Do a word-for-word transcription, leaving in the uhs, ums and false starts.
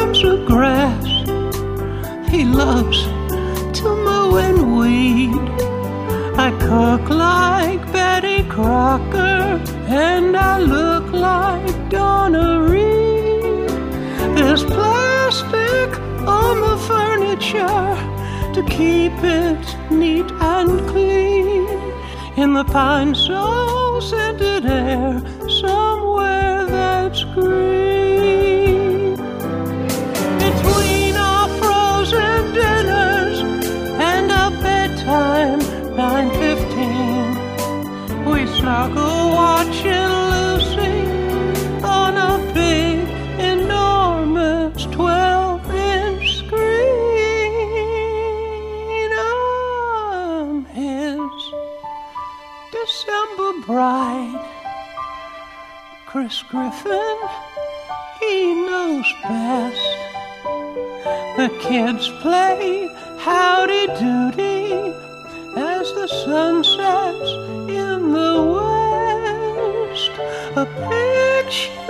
lawns of grass. He loves to mow and weed. I cook like Betty Crocker, and I look like Donna Reed. There's plastic on the furniture to keep it neat and clean. In the pine so scented air, somewhere that's green. Between our frozen dinners and our bedtime, nine fifteen, we snuggle watching Lucy on a big, enormous twelve-inch screen. I'm his December bride. Chris Griffin, he knows best. The kids play howdy doody as the sun sets in the west. A picture